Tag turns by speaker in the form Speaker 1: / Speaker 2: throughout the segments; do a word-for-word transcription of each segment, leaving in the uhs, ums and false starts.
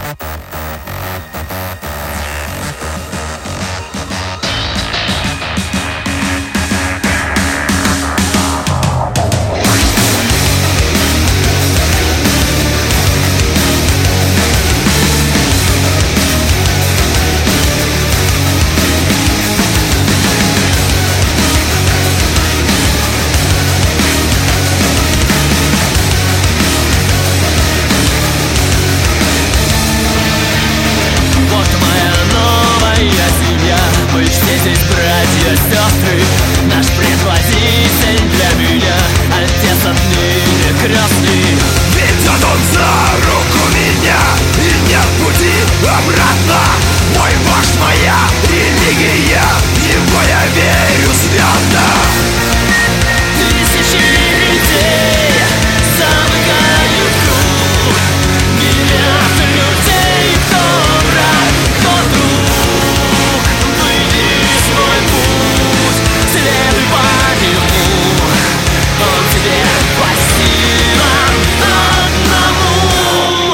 Speaker 1: Здесь братья, сестры, наш предводитель для меня, отец отныне крестный.
Speaker 2: Ведет он за руку меня, и нет пути обратно. Мой вождь, моя религия, в него я верю свято.
Speaker 1: Тысячи людей замыкают круг, миллиарды людей, кто враг, кто друг. Выйди свой путь, следуй по нему, он тебе по силам одному.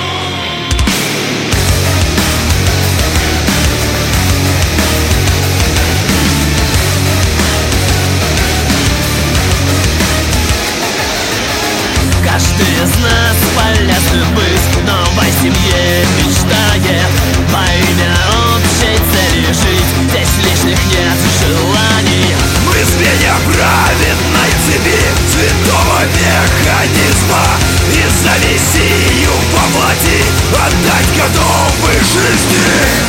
Speaker 1: Каждый из нас полезным быть, новой семье мечтает, во имя общей цели жить, здесь лишних нет желаний.
Speaker 2: Мы звенья праведной цепи святого механизма, и за Мессию по плоти отдать готовы жизни.